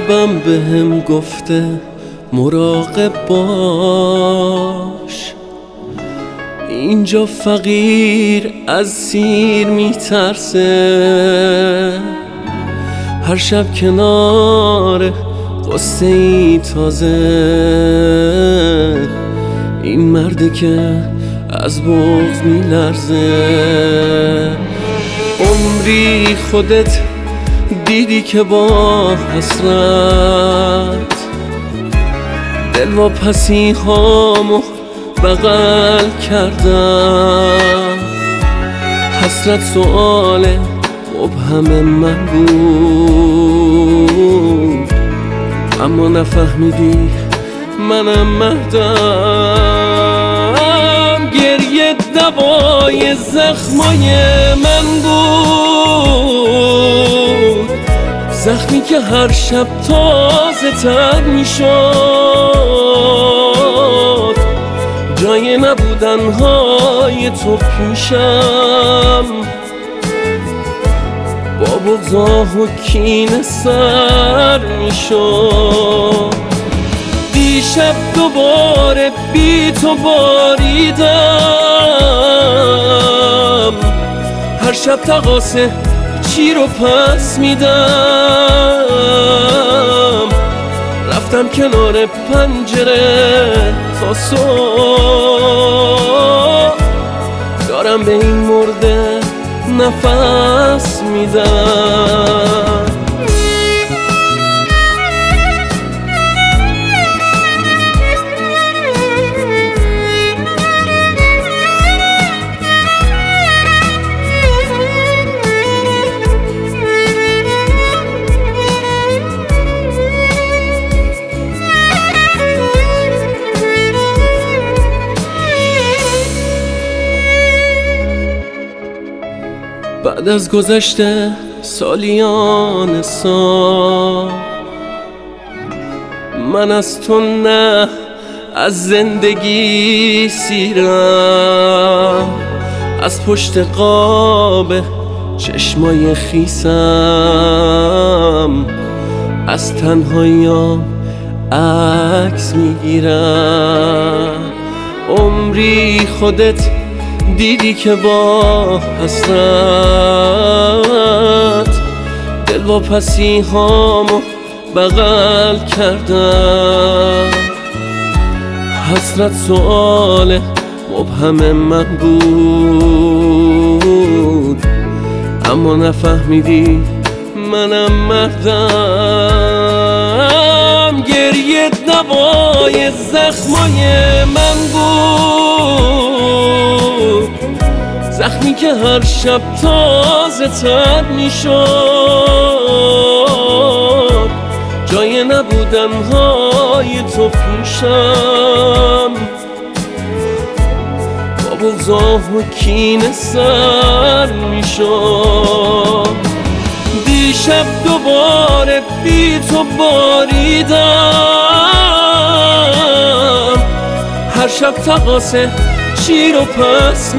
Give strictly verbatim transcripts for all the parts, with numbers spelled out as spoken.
قلبم بهم گفته مراقب باش، اینجا فقیر از سیر میترسه، هر شب کنار قصه ای تازه، این مرده که از بغض میلرزه. عمری خودت دیدی که با حسرت دل و پسی هامو بغل کردم، حسرت سؤال مبهم من بود، اما نفهمیدی منم مردم. گریه دوای زخمای من بود، زخمی که هر شب تازه تر می شد، جای نبودن های تو پیشم، با بغضا و کینه سر می شد. دیشب دوباره بی تو باریدم، هر شب تقاسه چی رو پس میدم، رفتم کنار پنجره تا صبح، دارم به این مرده نفس میدم. بعد از گذشته سالیان سال، من از تو نه از زندگی سیرم، از پشت قاب چشمای خیسم از تنهاییام عکس میگیرم. عمری خودت دیدی که با حسرت دل و پسی هامو بغل کردم، حسرت سؤال مبهم من بود، اما نفهمیدی منم مردم. گریه دوای زخمای من بود، زخمی که هر شب تازه تر می شد، جای نبودن های تو پیشم، با بغضا و کینه سر می شد. دیشب دوباره بی تو باریدم، هر شب تقاسه چی رو پس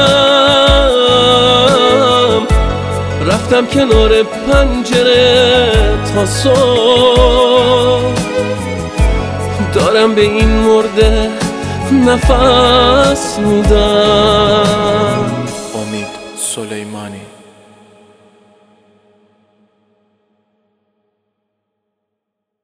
میدم، رفتم کنار پنجره تا صبح، دارم به این مرده نفس میدم. امید سلیمانی.